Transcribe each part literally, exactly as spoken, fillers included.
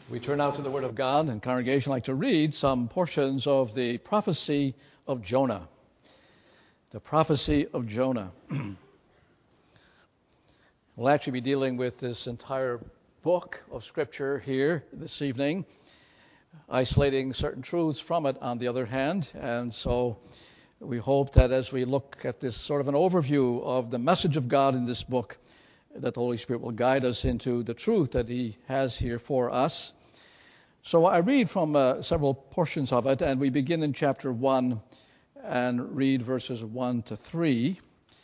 We turn now to the Word of God, and congregation like to read some portions of the prophecy of Jonah. The prophecy of Jonah. We'll actually be dealing with this entire book of Scripture here this evening, isolating certain truths from it on the other hand. And so we hope that as we look at this sort of an overview of the message of God in this book, that the Holy Spirit will guide us into the truth that He has here for us. So I read from uh, several portions of it, and we begin in chapter one and read verses one to three.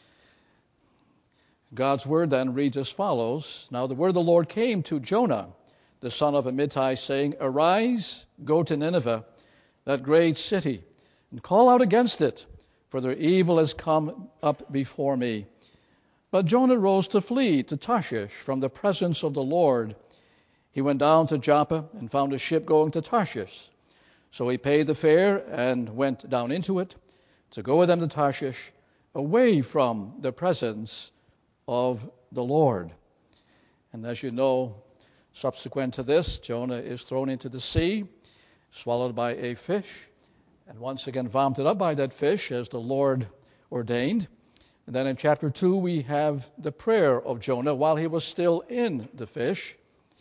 God's word then reads as follows. Now the word of the Lord came to Jonah, the son of Amittai, saying, Arise, go to Nineveh, that great city, and call out against it, for their evil has come up before me. But Jonah rose to flee to Tarshish from the presence of the Lord. He went down to Joppa and found a ship going to Tarshish. So he paid the fare and went down into it to go with them to Tarshish, away from the presence of the Lord. And as you know, subsequent to this, Jonah is thrown into the sea, swallowed by a fish, and once again vomited up by that fish as the Lord ordained. And then in chapter two, we have the prayer of Jonah while he was still in the fish.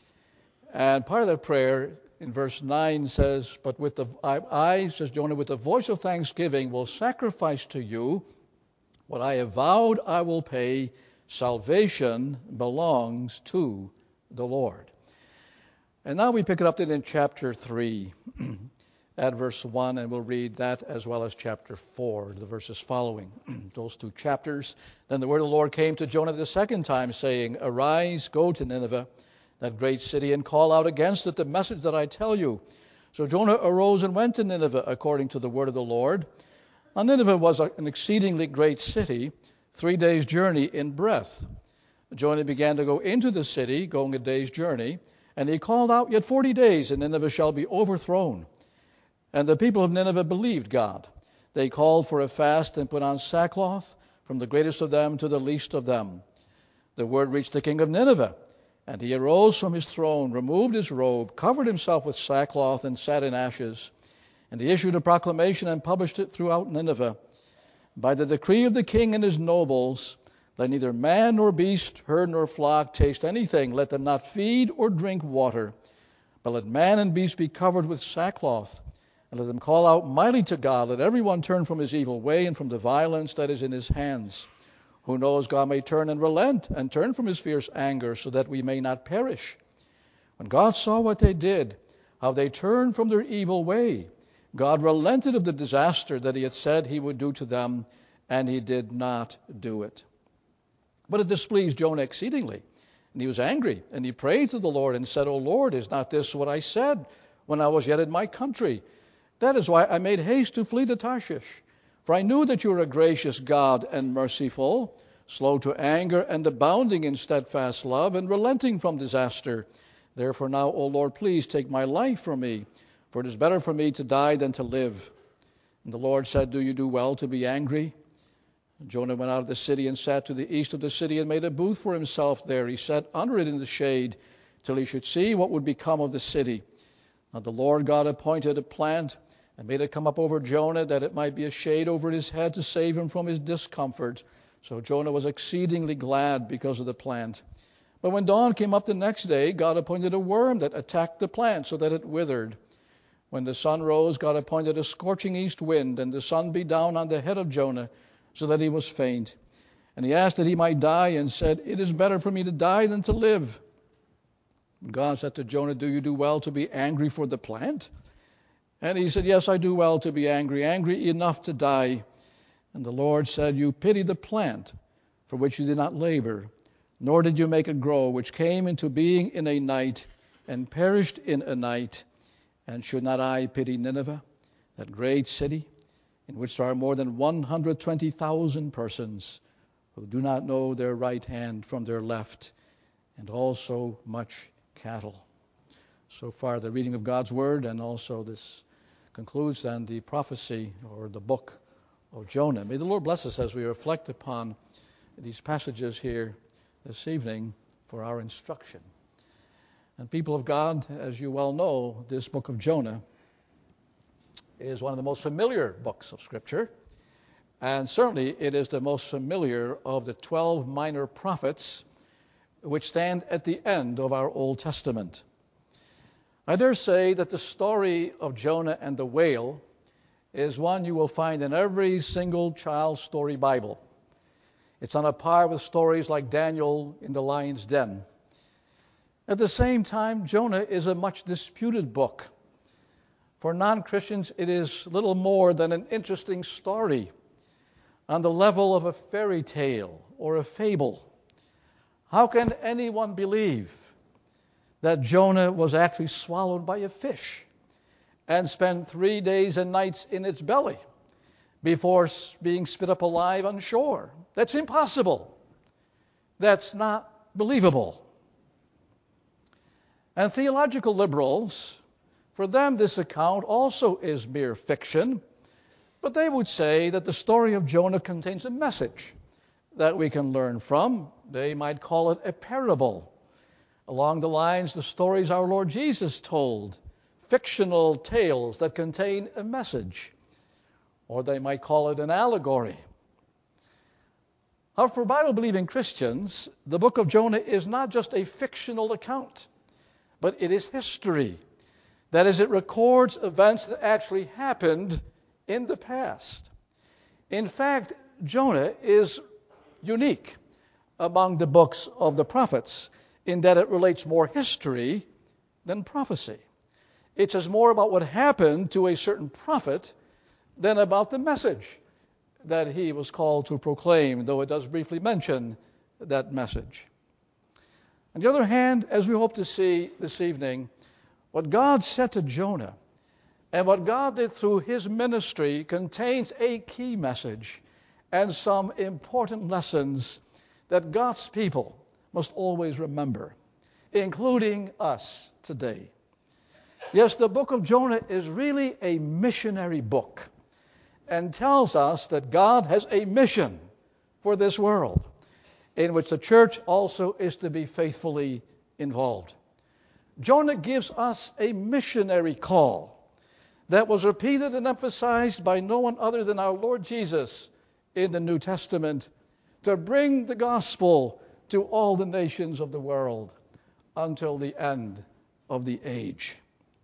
And part of that prayer in verse nine says, But with the I, I, says Jonah, with the voice of thanksgiving will sacrifice to you what I have vowed I will pay. Salvation belongs to the Lord. And now we pick it up then in chapter three at verse one, and we'll read that as well as chapter four, the verses following those two chapters. Then the word of the Lord came to Jonah the second time, saying, Arise, go to Nineveh, that great city, and call out against it the message that I tell you. So Jonah arose and went to Nineveh according to the word of the Lord. Now Nineveh was an exceedingly great city, three days' journey in breadth. Jonah began to go into the city, going a day's journey, and he called out, Yet forty days, and Nineveh shall be overthrown. And the people of Nineveh believed God. They called for a fast and put on sackcloth, from the greatest of them to the least of them. The word reached the king of Nineveh, and he arose from his throne, removed his robe, covered himself with sackcloth, and sat in ashes. And he issued a proclamation and published it throughout Nineveh. By the decree of the king and his nobles, let neither man nor beast, herd nor flock taste anything. Let them not feed or drink water. But let man and beast be covered with sackcloth. And let them call out mightily to God. Let everyone turn from his evil way and from the violence that is in his hands. Who knows, God may turn and relent and turn from his fierce anger so that we may not perish. When God saw what they did, how they turned from their evil way, God relented of the disaster that he had said he would do to them, and he did not do it. But it displeased Jonah exceedingly, and he was angry, and he prayed to the Lord and said, O Lord, is not this what I said when I was yet in my country? That is why I made haste to flee to Tarshish. For I knew that you are a gracious God and merciful, slow to anger and abounding in steadfast love, and relenting from disaster. Therefore now, O Lord, please take my life from me, for it is better for me to die than to live. And the Lord said, Do you do well to be angry? And Jonah went out of the city and sat to the east of the city and made a booth for himself there. He sat under it in the shade till he should see what would become of the city. Now the Lord God appointed a plant and made it come up over Jonah, that it might be a shade over his head to save him from his discomfort. So Jonah was exceedingly glad because of the plant. But when dawn came up the next day, God appointed a worm that attacked the plant so that it withered. When the sun rose, God appointed a scorching east wind, and the sun beat down on the head of Jonah so that he was faint. And he asked that he might die, and said, It is better for me to die than to live. And God said to Jonah, Do you do well to be angry for the plant? And he said, Yes, I do well to be angry, angry enough to die. And the Lord said, You pity the plant for which you did not labor, nor did you make it grow, which came into being in a night and perished in a night. And should not I pity Nineveh, that great city, in which there are more than one hundred twenty thousand persons who do not know their right hand from their left, and also much cattle? So far the reading of God's word, and also this concludes then the prophecy or the book of Jonah. May the Lord bless us as we reflect upon these passages here this evening for our instruction. And people of God, as you well know, this book of Jonah is one of the most familiar books of Scripture. And certainly it is the most familiar of the twelve minor prophets which stand at the end of our Old Testament. I dare say that the story of Jonah and the whale is one you will find in every single child's story Bible. It's on a par with stories like Daniel in the lion's den. At the same time, Jonah is a much disputed book. For non-Christians, it is little more than an interesting story on the level of a fairy tale or a fable. How can anyone believe that Jonah was actually swallowed by a fish and spent three days and nights in its belly before being spit up alive on shore? That's impossible. That's not believable. And theological liberals, for them this account also is mere fiction, but they would say that the story of Jonah contains a message that we can learn from. They might call it a parable, along the lines the stories our Lord Jesus told, fictional tales that contain a message. Or they might call it an allegory. However, for Bible-believing Christians, the book of Jonah is not just a fictional account, but it is history. That is, it records events that actually happened in the past. In fact, Jonah is unique among the books of the prophets in that it relates more history than prophecy. It says more about what happened to a certain prophet than about the message that he was called to proclaim, though it does briefly mention that message. On the other hand, as we hope to see this evening, what God said to Jonah and what God did through his ministry contains a key message and some important lessons that God's people must always remember, including us today. Yes, the book of Jonah is really a missionary book and tells us that God has a mission for this world, in which the church also is to be faithfully involved. Jonah gives us a missionary call that was repeated and emphasized by no one other than our Lord Jesus in the New Testament, to bring the gospel to all the nations of the world until the end of the age.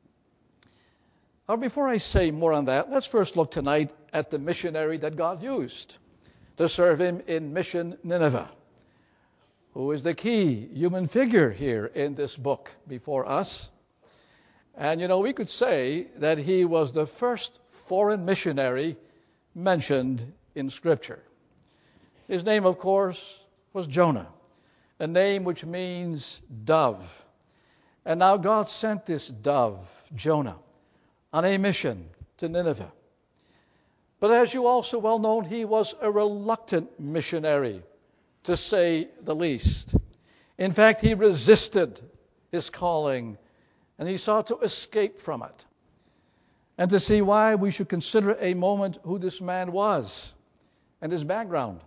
Now, before I say more on that, let's first look tonight at the missionary that God used to serve him in Mission Nineveh, who is the key human figure here in this book before us. And, you know, we could say that he was the first foreign missionary mentioned in Scripture. His name, of course, was Jonah, a name which means dove. And now God sent this dove, Jonah, on a mission to Nineveh. But as you also well know, he was a reluctant missionary, to say the least. In fact, he resisted his calling, and he sought to escape from it. And to see why, we should consider a moment who this man was and his background.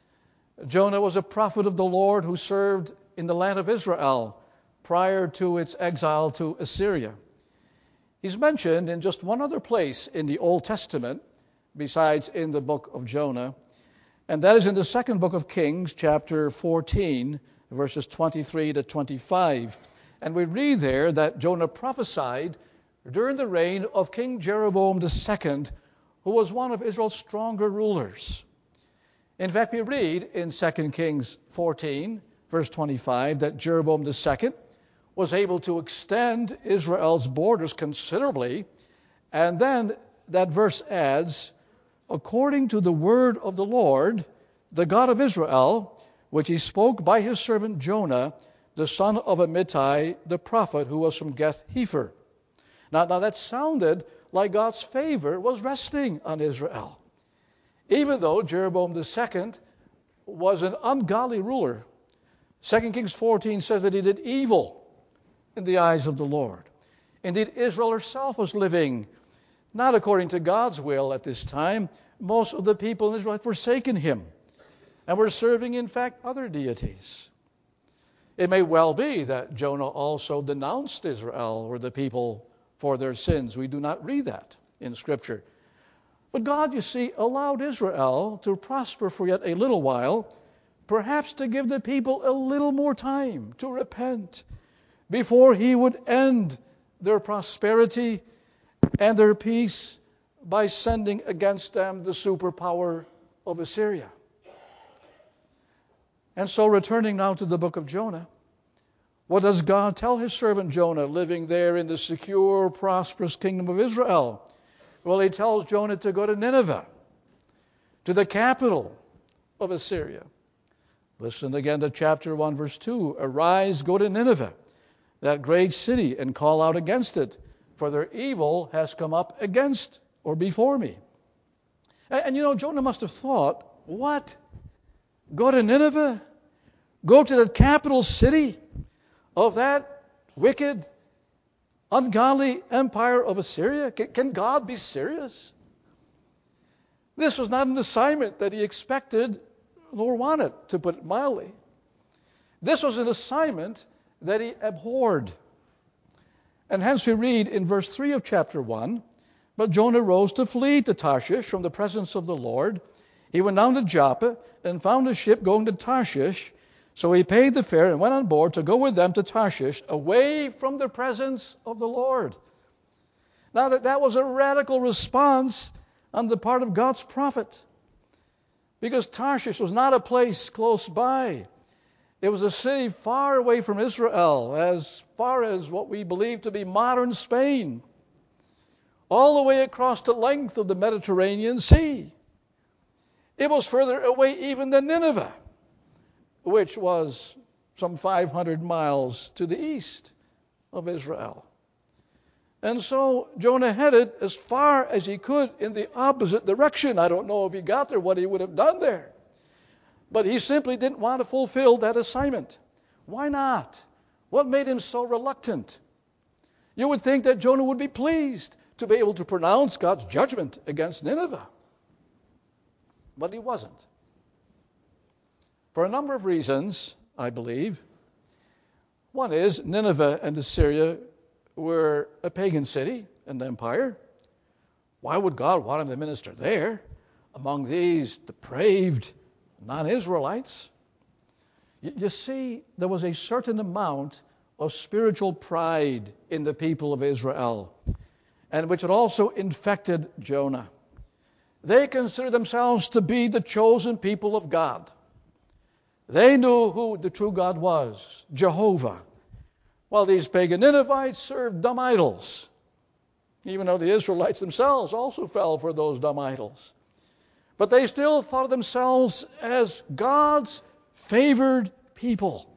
Jonah was a prophet of the Lord who served in the land of Israel prior to its exile to Assyria. He's mentioned in just one other place in the Old Testament, besides in the book of Jonah, and that is in the second book of Kings, chapter fourteen, verses twenty-three to twenty-five. And we read there that Jonah prophesied during the reign of King Jeroboam the Second, who was one of Israel's stronger rulers. In fact, we read in Second Kings fourteen, verse twenty-five, that Jeroboam the Second was able to extend Israel's borders considerably. And then that verse adds, according to the word of the Lord, the God of Israel, which he spoke by his servant Jonah, the son of Amittai, the prophet, who was from Gath-hepher. Now, now that sounded like God's favor was resting on Israel. Even though Jeroboam the Second was an ungodly ruler, Second Kings fourteen says that he did evil in the eyes of the Lord. Indeed, Israel herself was living not according to God's will at this time. Most of the people in Israel had forsaken him and were serving, in fact, other deities. It may well be that Jonah also denounced Israel or the people for their sins. We do not read that in Scripture. But God, you see, allowed Israel to prosper for yet a little while, perhaps to give the people a little more time to repent before He would end their prosperity and their peace by sending against them the superpower of Assyria. And so, returning now to the book of Jonah, what does God tell His servant Jonah, living there in the secure, prosperous kingdom of Israel? Well, He tells Jonah to go to Nineveh, to the capital of Assyria. Listen again to chapter one, verse two. Arise, go to Nineveh, that great city, and call out against it, for their evil has come up against or before me. And, and you know, Jonah must have thought, what? Go to Nineveh? Go to the capital city of that wicked, ungodly empire of Assyria? Can, can God be serious? This was not an assignment that He expected nor wanted, to put it mildly. This was an assignment that He abhorred. And hence we read in verse three of chapter one, but Jonah rose to flee to Tarshish from the presence of the Lord. He went down to Joppa and found a ship going to Tarshish. So he paid the fare and went on board to go with them to Tarshish, away from the presence of the Lord. Now that that was a radical response on the part of God's prophet, because Tarshish was not a place close by. It was a city far away from Israel, as far as what we believe to be modern Spain, all the way across the length of the Mediterranean Sea. It was further away even than Nineveh, which was some five hundred miles to the east of Israel. And so Jonah headed as far as he could in the opposite direction. I don't know if he got there, what he would have done there. But he simply didn't want to fulfill that assignment. Why not? What made him so reluctant? You would think that Jonah would be pleased to be able to pronounce God's judgment against Nineveh. But he wasn't. For a number of reasons, I believe. One is Nineveh and Assyria were a pagan city and empire. Why would God want him to minister there among these depraved non-Israelites? You, you see, there was a certain amount of spiritual pride in the people of Israel, and which had also infected Jonah. They considered themselves to be the chosen people of God. They knew who the true God was, Jehovah, while these pagan Ninevites served dumb idols, even though the Israelites themselves also fell for those dumb idols. But they still thought of themselves as God's favored people.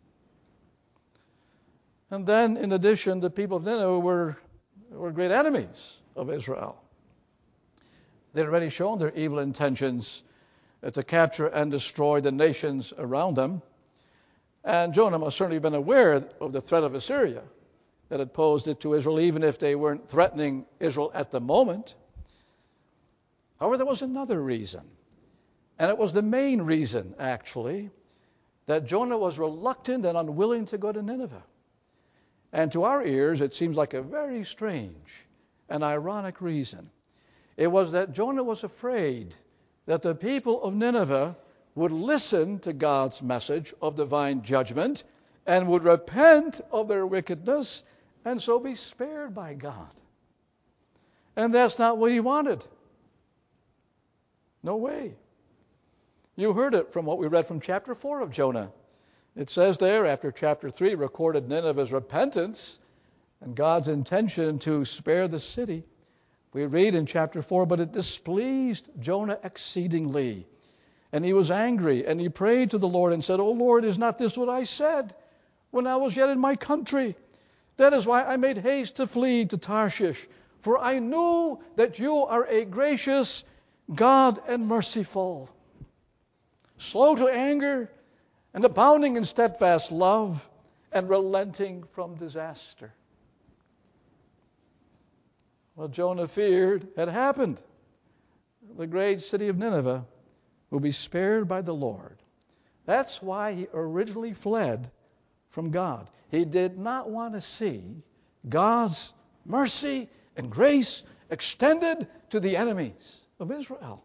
And then, in addition, the people of Nineveh were, were great enemies of Israel. They had already shown their evil intentions to capture and destroy the nations around them. And Jonah must certainly have been aware of the threat of Assyria that had posed it to Israel, even if they weren't threatening Israel at the moment. However, there was another reason, and it was the main reason, actually, that Jonah was reluctant and unwilling to go to Nineveh. And to our ears, it seems like a very strange and ironic reason. It was that Jonah was afraid that the people of Nineveh would listen to God's message of divine judgment and would repent of their wickedness and so be spared by God. And that's not what he wanted. No way. You heard it from what we read from chapter four of Jonah. It says there, after chapter three recorded Nineveh's repentance and God's intention to spare the city, we read in chapter four, but it displeased Jonah exceedingly. And he was angry, and he prayed to the Lord and said, "O Lord, is not this what I said when I was yet in my country? That is why I made haste to flee to Tarshish, for I knew that you are a gracious God and merciful, slow to anger and abounding in steadfast love and relenting from disaster." What Jonah feared had happened. The great city of Nineveh will be spared by the Lord. That's why he originally fled from God. He did not want to see God's mercy and grace extended to the enemies of Israel.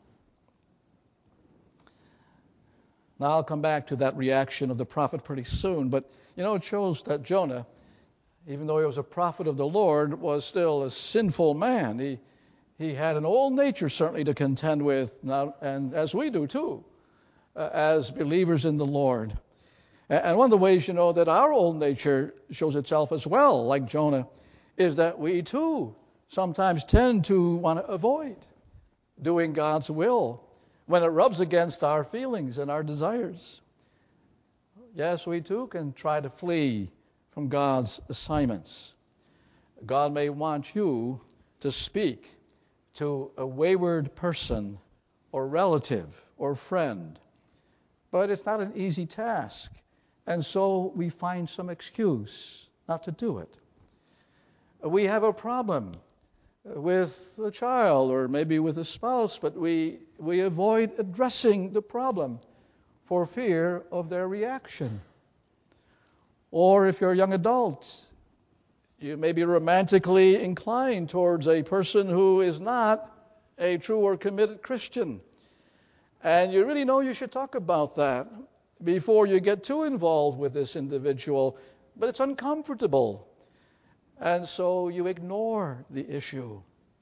Now I'll come back to that reaction of the prophet pretty soon, but you know, it shows that Jonah, even though he was a prophet of the Lord, was still a sinful man. He he had an old nature certainly to contend with, now, and as we do too, uh, as believers in the Lord. And one of the ways, you know, that our old nature shows itself as well, like Jonah, is that we too sometimes tend to want to avoid doing God's will when it rubs against our feelings and our desires. Yes, we too can try to flee from God's assignments. God may want you to speak to a wayward person or relative or friend, but it's not an easy task, and so we find some excuse not to do it. We have a problem with a child or maybe with a spouse, but we we avoid addressing the problem for fear of their reaction. Or if you're a young adult, you may be romantically inclined towards a person who is not a true or committed Christian. And you really know you should talk about that before you get too involved with this individual, but it's uncomfortable. And so you ignore the issue.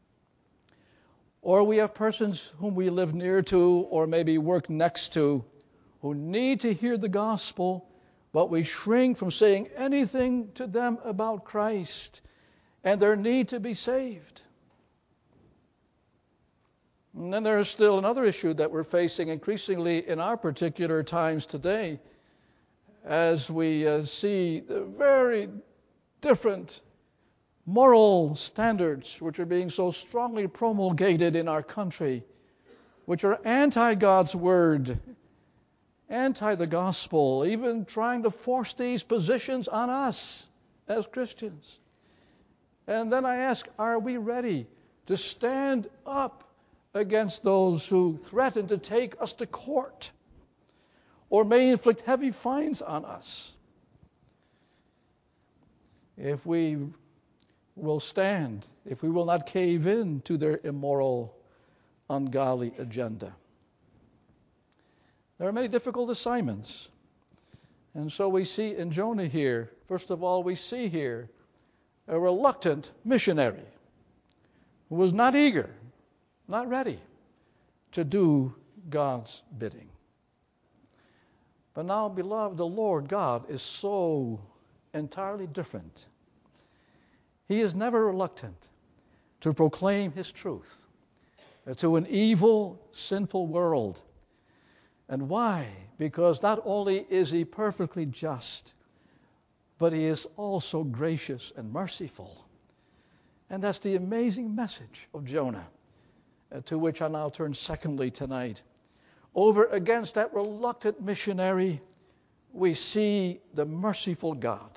Or we have persons whom we live near to or maybe work next to who need to hear the gospel, but we shrink from saying anything to them about Christ and their need to be saved. And then there is still another issue that we're facing increasingly in our particular times today, as we uh, see the very different moral standards which are being so strongly promulgated in our country, which are anti-God's word, anti the gospel, even trying to force these positions on us as Christians. And then I ask, are we ready to stand up against those who threaten to take us to court or may inflict heavy fines on us? If we will stand, if we will not cave in to their immoral, ungodly agenda. There are many difficult assignments. And so we see in Jonah here, first of all, we see here a reluctant missionary who was not eager, not ready to do God's bidding. But now, beloved, the Lord God is so entirely different. He is never reluctant to proclaim His truth to an evil, sinful world. And why? Because not only is He perfectly just, but He is also gracious and merciful. And that's the amazing message of Jonah, uh, to which I now turn secondly tonight. Over against that reluctant missionary, we see the merciful God.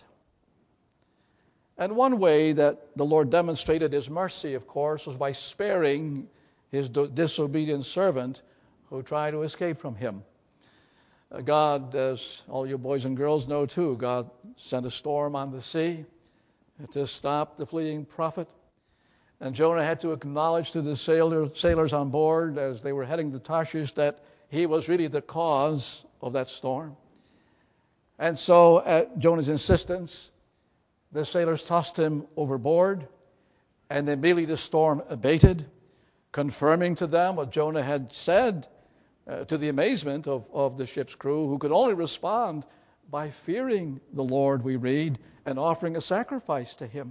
And one way that the Lord demonstrated His mercy, of course, was by sparing His disobedient servant who tried to escape from Him. God, as all you boys and girls know too, God sent a storm on the sea to stop the fleeing prophet. And Jonah had to acknowledge to the sailor, sailors on board as they were heading to Tarshish that he was really the cause of that storm. And so, at Jonah's insistence, the sailors tossed him overboard, and immediately the storm abated, confirming to them what Jonah had said, uh, to the amazement of, of the ship's crew, who could only respond by fearing the Lord, we read, and offering a sacrifice to Him.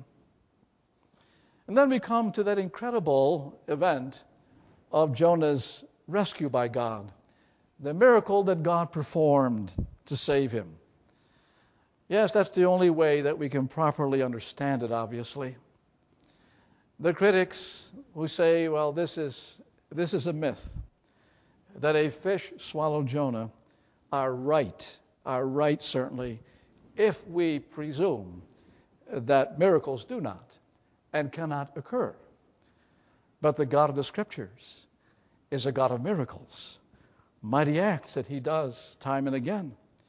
And then we come to that incredible event of Jonah's rescue by God, the miracle that God performed to save him. Yes, that's the only way that we can properly understand it, obviously. The critics who say, well, this is this is a myth, that a fish swallowed Jonah, are right, are right certainly, if we presume that miracles do not and cannot occur. But the God of the Scriptures is a God of miracles, mighty acts that He does time and again.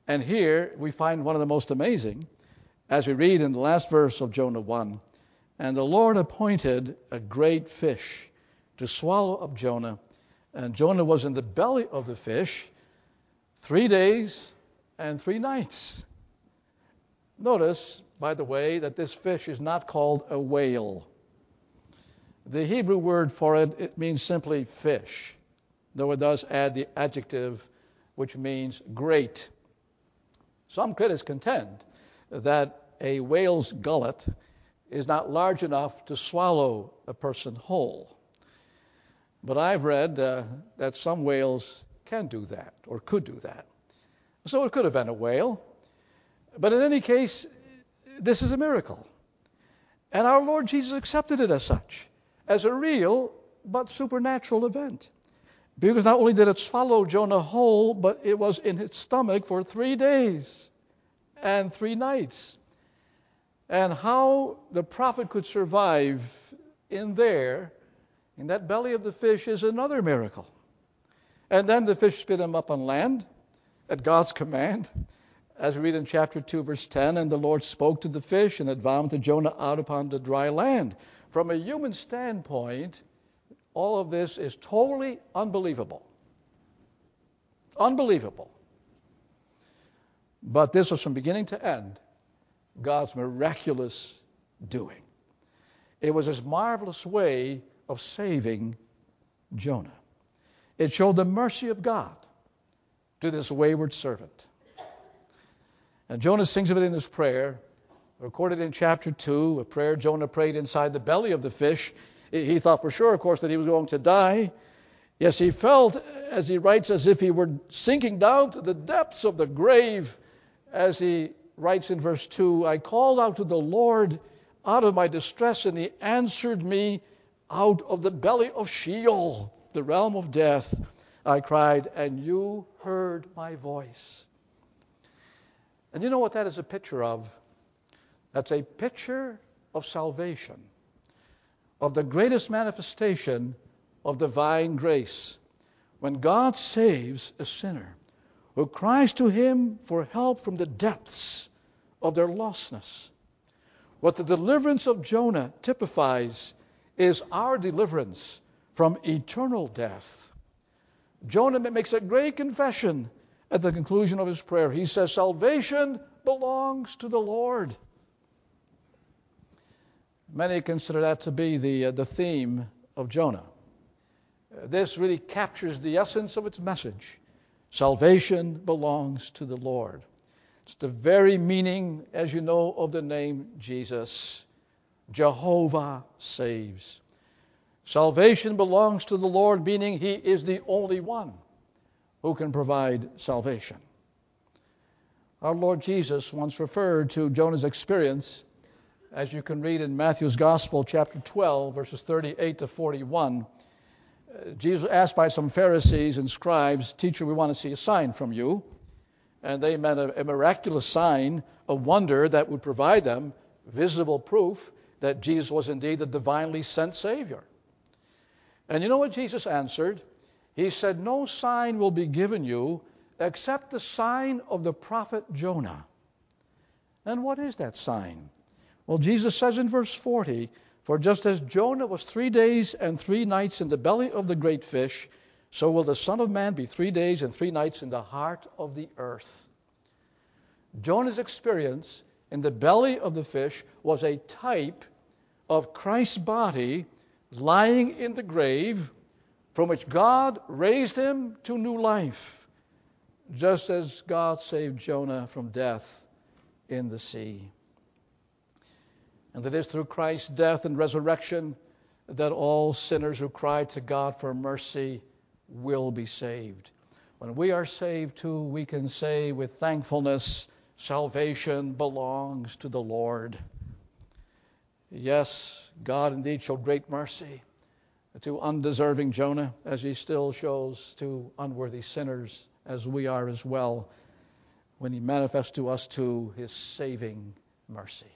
And here we find one of the most amazing, as we read in the last verse of Jonah one. And the Lord appointed a great fish to swallow up Jonah. And Jonah was in the belly of the fish three days and three nights. Notice, by the way, that this fish is not called a whale. The Hebrew word for it, it means simply fish, though it does add the adjective which means great. Some critics contend that a whale's gullet is not large enough to swallow a person whole. But I've read uh, that some whales can do that, or could do that. So it could have been a whale. But in any case, this is a miracle. And our Lord Jesus accepted it as such, as a real but supernatural event. Because not only did it swallow Jonah whole, but it was in his stomach for three days and three nights. And how the prophet could survive in there, in that belly of the fish, is another miracle. And then the fish spit him up on land at God's command. As we read in chapter two, verse ten, and the Lord spoke to the fish, and it vomited Jonah out upon the dry land. From a human standpoint, all of this is totally unbelievable. Unbelievable. But this was from beginning to end God's miraculous doing. It was his marvelous way of saving Jonah. It showed the mercy of God to this wayward servant. And Jonah sings of it in his prayer, recorded in chapter two, a prayer Jonah prayed inside the belly of the fish. He thought for sure, of course, that he was going to die. Yes, he felt, as he writes, as if he were sinking down to the depths of the grave. As he writes in verse two, I called out to the Lord out of my distress, and he answered me out of the belly of Sheol, the realm of death. I cried, and you heard my voice. And you know what that is a picture of? That's a picture of salvation, of the greatest manifestation of divine grace. When God saves a sinner who cries to him for help from the depths of their lostness. What the deliverance of Jonah typifies is our deliverance from eternal death. Jonah makes a great confession at the conclusion of his prayer. He says, salvation belongs to the Lord. Many consider that to be the, uh, the theme of Jonah. Uh, this really captures the essence of its message. Salvation belongs to the Lord. It's the very meaning, as you know, of the name Jesus. Jehovah saves. Salvation belongs to the Lord, meaning he is the only one who can provide salvation. Our Lord Jesus once referred to Jonah's experience, as you can read in Matthew's Gospel, chapter twelve, verses thirty-eight to forty-one. Uh, Jesus asked by some Pharisees and scribes, Teacher, we want to see a sign from you. And they meant a, a miraculous sign, a wonder that would provide them visible proof that Jesus was indeed the divinely sent Savior. And you know what Jesus answered? He said, no sign will be given you except the sign of the prophet Jonah. And what is that sign? Well, Jesus says in verse forty, for just as Jonah was three days and three nights in the belly of the great fish, so will the Son of Man be three days and three nights in the heart of the earth. Jonah's experience in the belly of the fish was a type of Christ's body lying in the grave, from which God raised him to new life, just as God saved Jonah from death in the sea. And it is through Christ's death and resurrection that all sinners who cry to God for mercy will be saved. When we are saved too, we can say with thankfulness, salvation belongs to the Lord. Yes, God indeed showed great mercy to undeserving Jonah, as he still shows to unworthy sinners, as we are as well, when he manifests to us too his saving mercy.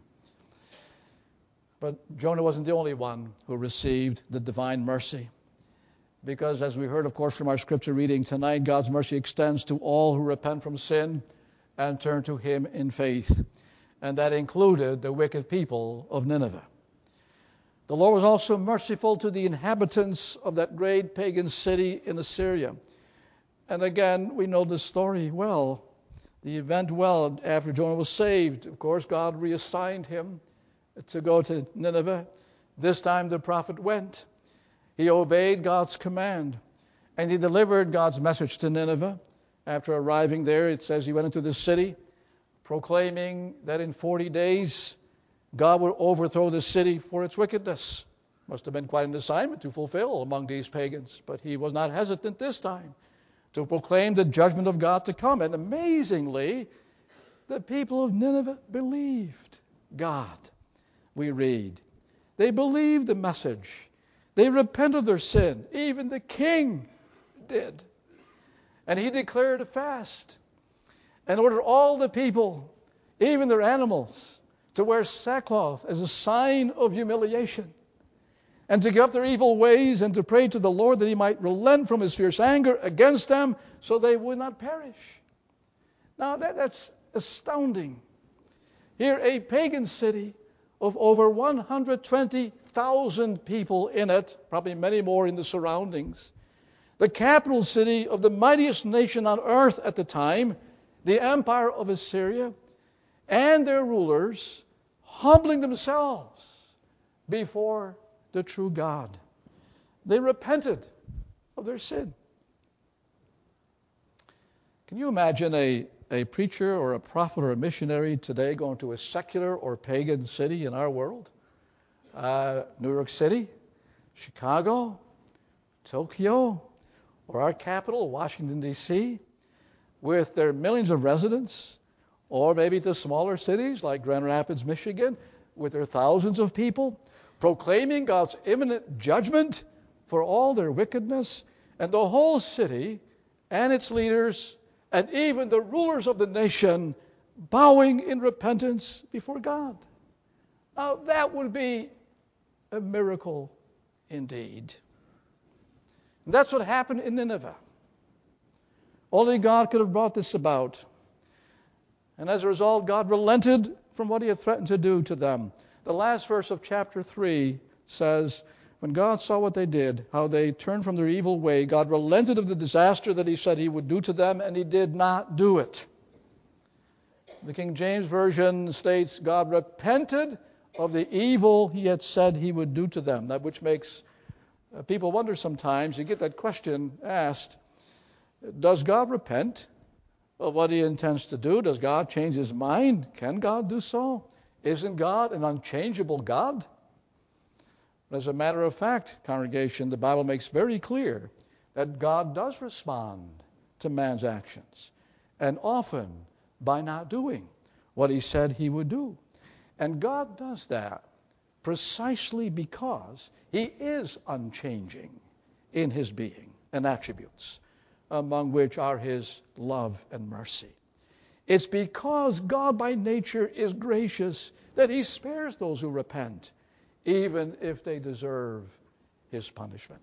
But Jonah wasn't the only one who received the divine mercy. Because as we heard, of course, from our scripture reading tonight, God's mercy extends to all who repent from sin, and turned to him in faith. And that included the wicked people of Nineveh. The Lord was also merciful to the inhabitants of that great pagan city in Assyria. And again, we know the story well, the event well. After Jonah was saved, of course, God reassigned him to go to Nineveh. This time the prophet went. He obeyed God's command, and he delivered God's message to Nineveh. After arriving there, it says he went into the city, proclaiming that in forty days God would overthrow the city for its wickedness. Must have been quite an assignment to fulfill among these pagans, but he was not hesitant this time to proclaim the judgment of God to come. And amazingly, the people of Nineveh believed God, we read. They believed the message. They repented of their sin. Even the king did. And he declared a fast and ordered all the people, even their animals, to wear sackcloth as a sign of humiliation, and to give up their evil ways and to pray to the Lord that he might relent from his fierce anger against them so they would not perish. Now that, that's astounding. Here, a pagan city of over one hundred twenty thousand people in it, probably many more in the surroundings, the capital city of the mightiest nation on earth at the time, the empire of Assyria, and their rulers humbling themselves before the true God. They repented of their sin. Can you imagine a, a preacher or a prophet or a missionary today going to a secular or pagan city in our world? Uh, New York City, Chicago, Tokyo, or our capital, Washington, D C, with their millions of residents, or maybe to smaller cities like Grand Rapids, Michigan, with their thousands of people, proclaiming God's imminent judgment for all their wickedness, and the whole city and its leaders and even the rulers of the nation bowing in repentance before God. Now that would be a miracle indeed. And that's what happened in Nineveh. Only God could have brought this about. And as a result, God relented from what he had threatened to do to them. The last verse of chapter three says, when God saw what they did, how they turned from their evil way, God relented of the disaster that he said he would do to them, and he did not do it. The King James Version states, God repented of the evil he had said he would do to them. That which makes uh, people wonder sometimes. You get that question asked, does God repent of what he intends to do? Does God change his mind? Can God do so? Isn't God an unchangeable God? As a matter of fact, congregation, the Bible makes very clear that God does respond to man's actions, and often by not doing what he said he would do. And God does that precisely because he is unchanging in his being and attributes, among which are his love and mercy. It's because God by nature is gracious that he spares those who repent, even if they deserve his punishment.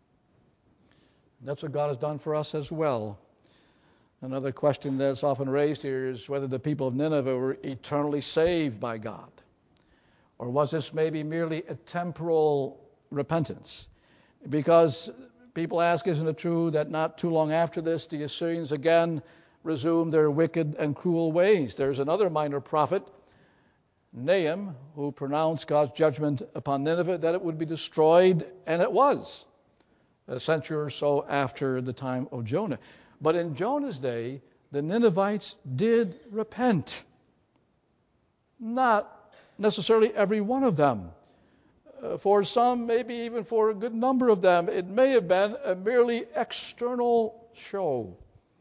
That's what God has done for us as well. Another question that's often raised here is whether the people of Nineveh were eternally saved by God. Or was this maybe merely a temporal repentance? Because people ask, isn't it true that not too long after this, the Assyrians again resumed their wicked and cruel ways? There's another minor prophet, Nahum, who pronounced God's judgment upon Nineveh, that it would be destroyed, and it was, a century or so after the time of Jonah. But in Jonah's day, the Ninevites did repent. Not necessarily every one of them. Uh, for some, maybe even for a good number of them, it may have been a merely external show.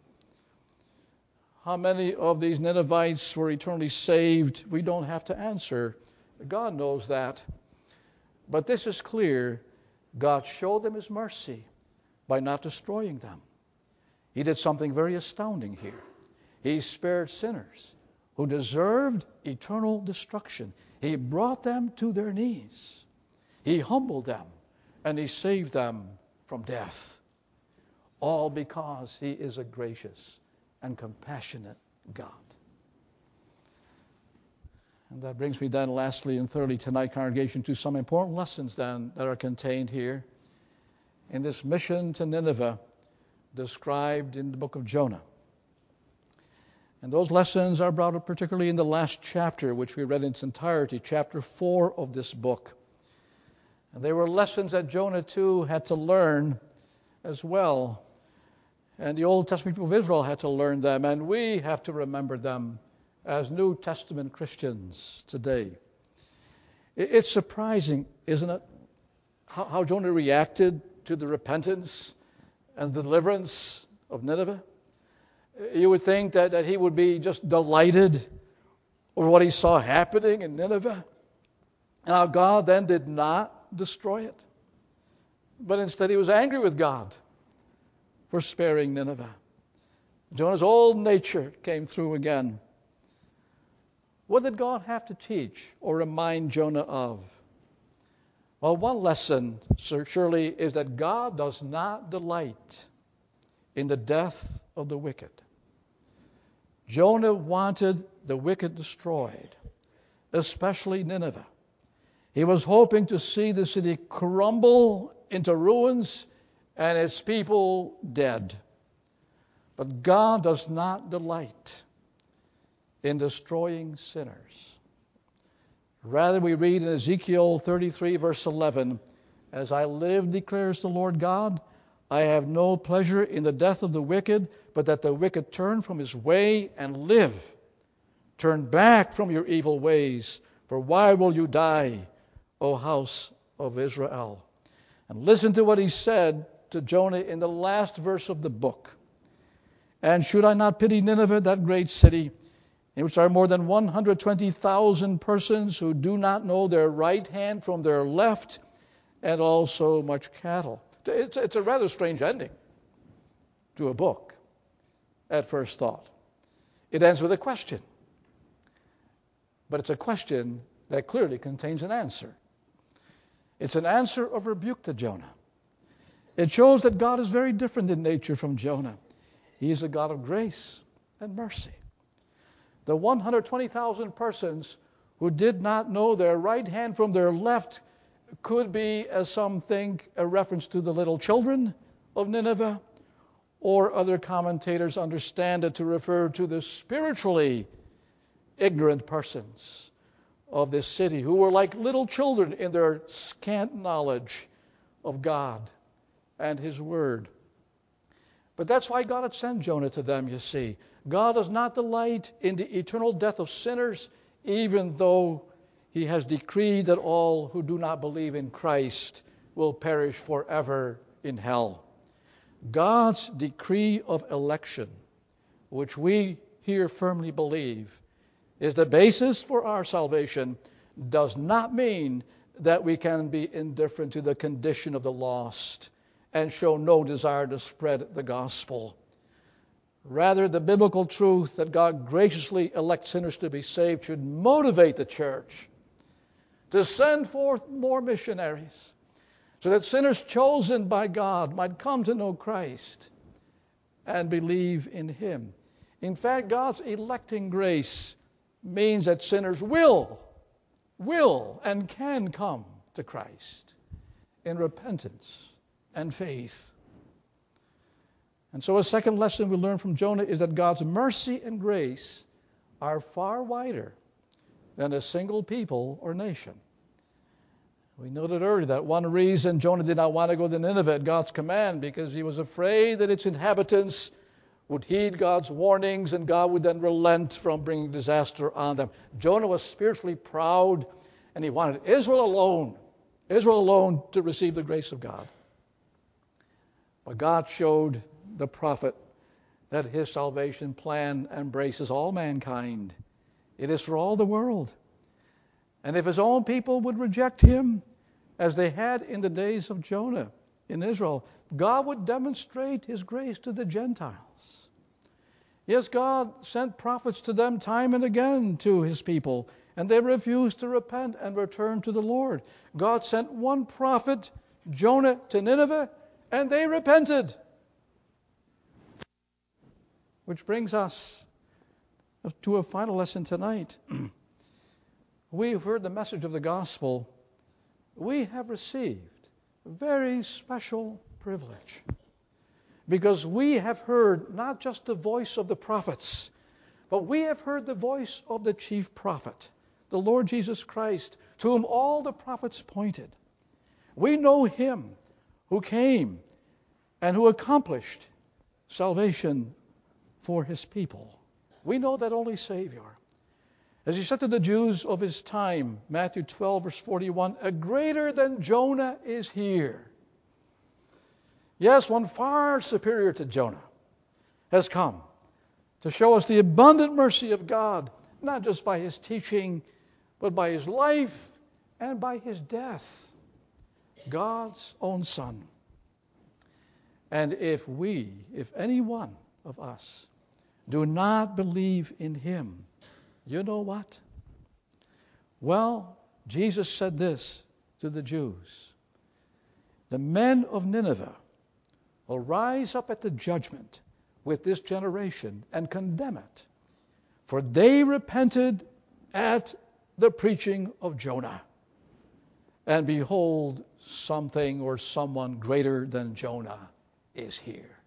How many of these Ninevites were eternally saved? We don't have to answer. God knows that. But this is clear. God showed them his mercy by not destroying them. He did something very astounding here. He spared sinners who deserved eternal destruction. He brought them to their knees. He humbled them, and he saved them from death. All because he is a gracious and compassionate God. And that brings me then lastly and thirdly tonight, congregation, to some important lessons then that are contained here in this mission to Nineveh described in the book of Jonah. And those lessons are brought up particularly in the last chapter, which we read in its entirety, chapter four of this book. And they were lessons that Jonah too had to learn as well. And the Old Testament people of Israel had to learn them, and we have to remember them as New Testament Christians today. It's surprising, isn't it, how, how Jonah reacted to the repentance and the deliverance of Nineveh? You would think that, that he would be just delighted over what he saw happening in Nineveh, and how God then did not destroy it. But instead he was angry with God for sparing Nineveh. Jonah's old nature came through again. What did God have to teach or remind Jonah of? Well, one lesson surely is that God does not delight in the death of the wicked. Jonah wanted the wicked destroyed, especially Nineveh. He was hoping to see the city crumble into ruins and its people dead. But God does not delight in destroying sinners. Rather, we read in Ezekiel thirty-three, verse eleven, "As I live, declares the Lord God, I have no pleasure in the death of the wicked, but that the wicked turn from his way and live. Turn back from your evil ways, for why will you die, O house of Israel?" And listen to what he said to Jonah in the last verse of the book. "And should I not pity Nineveh, that great city, in which are more than one hundred twenty thousand persons who do not know their right hand from their left, and also much cattle?" It's, it's a rather strange ending to a book at first thought. It ends with a question. But it's a question that clearly contains an answer. It's an answer of rebuke to Jonah. It shows that God is very different in nature from Jonah. He is a God of grace and mercy. The one hundred twenty thousand persons who did not know their right hand from their left could be, as some think, a reference to the little children of Nineveh, or other commentators understand it to refer to the spiritually ignorant persons of this city who were like little children in their scant knowledge of God and His Word. But that's why God had sent Jonah to them, you see. God does not delight in the eternal death of sinners, even though He has decreed that all who do not believe in Christ will perish forever in hell. God's decree of election, which we here firmly believe, is the basis for our salvation, does not mean that we can be indifferent to the condition of the lost and show no desire to spread the gospel. Rather, the biblical truth that God graciously elects sinners to be saved should motivate the church to send forth more missionaries so that sinners chosen by God might come to know Christ and believe in Him. In fact, God's electing grace means that sinners will, will and can come to Christ in repentance and faith. And so a second lesson we learn from Jonah is that God's mercy and grace are far wider than a single people or nation. We noted earlier that one reason Jonah did not want to go to Nineveh at God's command because he was afraid that its inhabitants would heed God's warnings and God would then relent from bringing disaster on them. Jonah was spiritually proud and he wanted Israel alone, Israel alone to receive the grace of God. But God showed the prophet that His salvation plan embraces all mankind. It is for all the world. And if His own people would reject Him, as they had in the days of Jonah in Israel, God would demonstrate His grace to the Gentiles. Yes, God sent prophets to them time and again to His people, and they refused to repent and return to the Lord. God sent one prophet, Jonah, to Nineveh, and they repented. Which brings us to a final lesson tonight. we've heard the message of the gospel, we have received a very special privilege. Because we have heard not just the voice of the prophets, but we have heard the voice of the chief prophet, the Lord Jesus Christ, to whom all the prophets pointed. We know him who came and who accomplished salvation for his people. We know that only Savior. As he said to the Jews of his time, Matthew twelve, verse forty-one, a greater than Jonah is here. Yes, one far superior to Jonah has come to show us the abundant mercy of God, not just by his teaching, but by his life and by his death. God's own Son. And if we, if any one of us, do not believe in him, you know what? Well, Jesus said this to the Jews. The men of Nineveh will rise up at the judgment with this generation and condemn it. For they repented at the preaching of Jonah. And behold, something or someone greater than Jonah is here.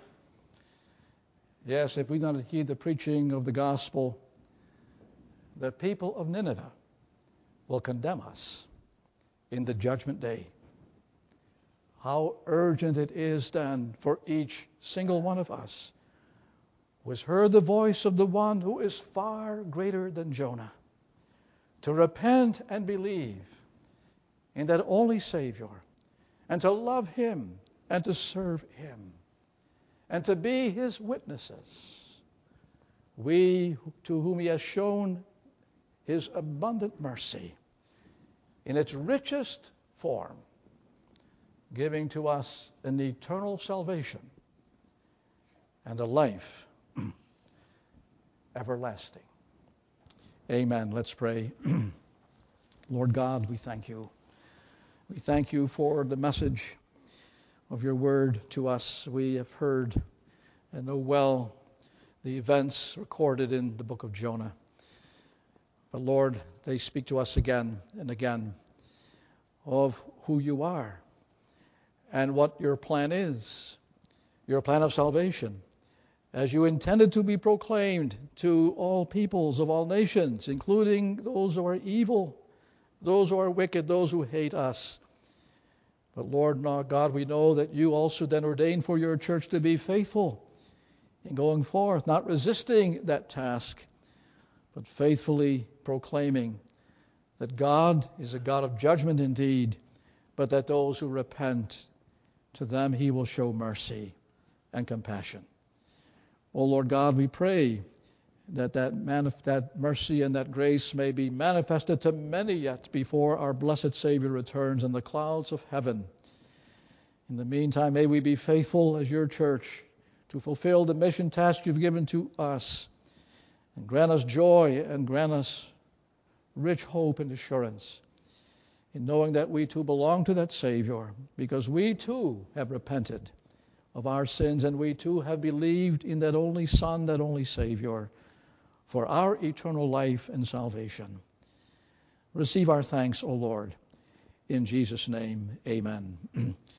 Yes, if we do not heed the preaching of the gospel, the people of Nineveh will condemn us in the judgment day. How urgent it is then for each single one of us who has heard the voice of the one who is far greater than Jonah to repent and believe in that only Savior and to love him and to serve him and to be his witnesses. We to whom he has shown his abundant mercy in its richest form, giving to us an eternal salvation and a life everlasting. Amen. Let's pray. Lord God, we thank you. We thank you for the message of your word to us. We have heard and know well the events recorded in the book of Jonah. But Lord, they speak to us again and again of who you are and what your plan is, your plan of salvation, as you intended to be proclaimed to all peoples of all nations, including those who are evil, those who are wicked, those who hate us. But Lord God, we know that you also then ordained for your church to be faithful in going forth, not resisting that task, but faithfully proclaiming that God is a God of judgment indeed, but that those who repent, to them he will show mercy and compassion. O Lord God, we pray that that, manif- that mercy and that grace may be manifested to many yet before our blessed Savior returns in the clouds of heaven. In the meantime, may we be faithful as your church to fulfill the mission task you've given to us, and grant us joy and grant us rich hope and assurance in knowing that we too belong to that Savior, because we too have repented of our sins and we too have believed in that only Son, that only Savior, for our eternal life and salvation. Receive our thanks, O Lord. In Jesus' name, amen.